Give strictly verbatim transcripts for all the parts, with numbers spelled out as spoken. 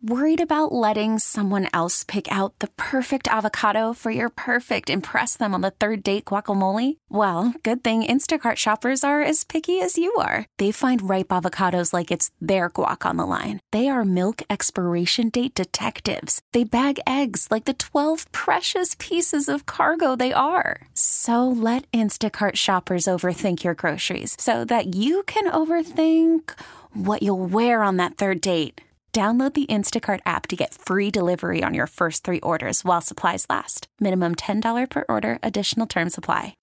Worried about letting someone else pick out the perfect avocado for your perfect impress them on the third date guacamole? Well, good thing Instacart shoppers are as picky as you are. They find ripe avocados like it's their guac on the line. They are milk expiration date detectives. They bag eggs like the twelve precious pieces of cargo they are. So let Instacart shoppers overthink your groceries so that you can overthink what you'll wear on that third date. Download the Instacart app to get free delivery on your first three orders while supplies last. Minimum ten dollars per order. Additional terms apply.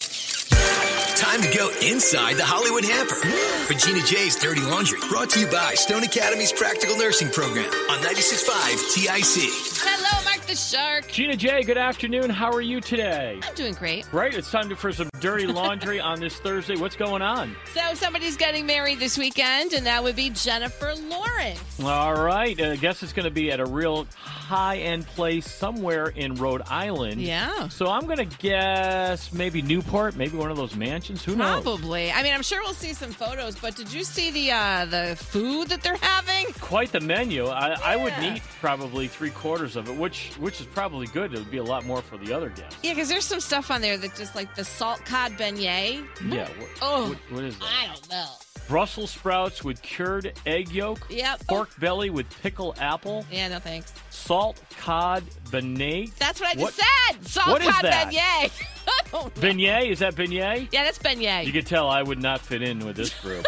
Time to go inside the Hollywood Hamper. Regina J's Dirty Laundry. Brought to you by Stone Academy's Practical Nursing Program on ninety-six point five T I C. Hello, Mark the Shark. Gina J, good afternoon. How are you today? I'm doing great. Right, it's time to, for some dirty laundry on this Thursday. What's going on? So somebody's getting married this weekend, and that would be Jennifer Lawrence. All right. I guess it's going to be at a real high-end place somewhere in Rhode Island. Yeah. So I'm going to guess maybe Newport, maybe one of those mansions. Who knows? Probably. I mean, I'm sure we'll see some photos, but did you see the uh, the food that they're having? Quite the menu. I, Yeah. I would eat probably three quarters of it, which which is probably good. It would be a lot more for the other guests. Yeah, because there's some stuff on there that just like the salt cod beignet. Yeah. What, Oh. what, what is that? I don't know. Brussels sprouts with cured egg yolk. Yep. Pork belly with pickle apple. Yeah, no thanks. Salt cod beignet. That's what I just What- said. Salt what is cod that? beignet. I don't know. Beignet? Is that beignet? Yeah, that's beignet. You could tell I would not fit in with this group.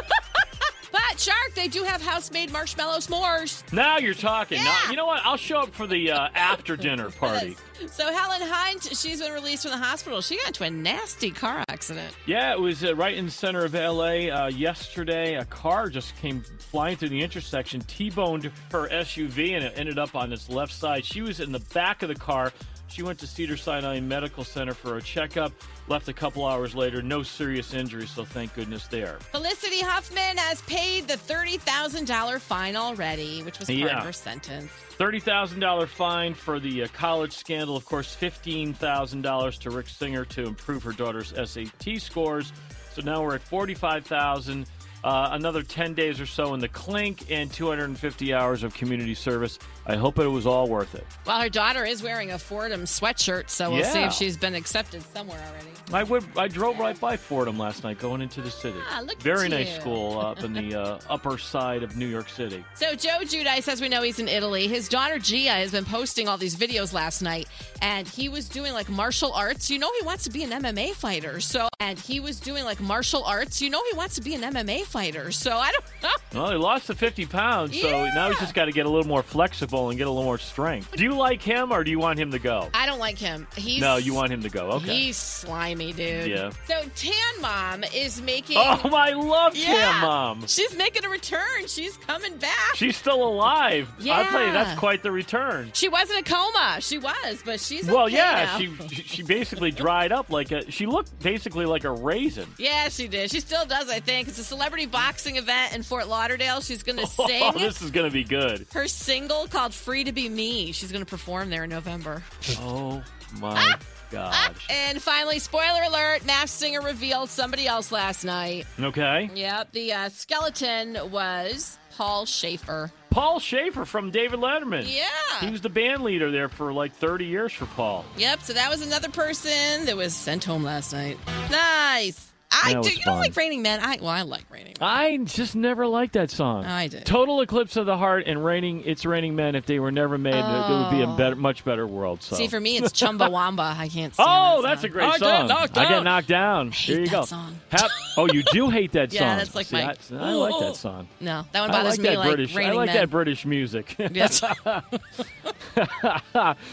But, Shark, they do have house-made marshmallow s'mores. Now you're talking. Yeah. Now, you know what? I'll show up for the uh, after-dinner party. So Helen Hunt, she's been released from the hospital. She got into a nasty car accident. Yeah, it was uh, right in the center of L A uh, yesterday. A car just came flying through the intersection, T-boned her S U V, and it ended up on its left side. She was in the back of the car. She went to Cedars-Sinai Medical Center for a checkup, left a couple hours later. No serious injuries, so thank goodness there. Felicity Huffman has paid the thirty thousand dollars fine already, which was part Yeah. of her sentence. thirty thousand dollars fine for the uh, college scandal. Of course, fifteen thousand dollars to Rick Singer to improve her daughter's S A T scores. So now we're at forty-five thousand dollars. Uh, another ten days or so in the clink and two hundred fifty hours of community service. I hope it was all worth it. Well, her daughter is wearing a Fordham sweatshirt, so we'll see Yeah. if she's been accepted somewhere already. I would. I drove right by Fordham last night going into the city. Ah, look at Very you. nice school up in the uh, upper side of New York City. So Joe Giudice, as we know, he's in Italy. His daughter Gia has been posting all these videos last night, and he was doing like martial arts. You know he wants to be an M M A fighter. So, and he was doing like martial arts. You know he wants to be an M M A fighter. So I don't know. Well, he lost the fifty pounds, so Yeah. now he's just got to get a little more flexible and get a little more strength. Do you like him, or do you want him to go? I don't like him. He's No, you want him to go. Okay. He's slimy, dude. Yeah. So Tan Mom is making. Oh, I love Yeah. Tam Mom. She's making a return. She's coming back. She's still alive. I'll tell you, Yeah. that's quite the return. She was in a coma. She was, but she's Well, okay yeah, now. she she basically dried up like a. She looked basically like a raisin. Yeah, she did. She still does, I think. It's a celebrity boxing event in Fort Lauderdale. She's going to sing Oh, this is gonna be good. her single called "Free to Be Me." She's going to perform there in November. Oh my gosh. And finally, spoiler alert: Masked Singer revealed somebody else last night. Okay. Yep, the uh, skeleton was Paul Schaefer. Paul Schaefer from David Letterman. Yeah. He was the band leader there for like thirty years for Paul. Yep, so that was another person that was sent home last night. Nice. I That do. was You don't fun. like Raining Men? I well, I like Raining Men. I just never liked that song. I did. Total Eclipse of the Heart and Raining It's Raining Men, if they were never made, it would be a better, much better world. So. See, for me, it's Chumbawamba. I can't stand Oh, that that's a song. great I song. get knocked I out. get knocked down. hate There you that go. song. Hap- oh, you do hate that song. Yeah, that's like See, my- I, I like that song. No, that one I bothers like me that like British. I Raining like Men. that British music. Yes.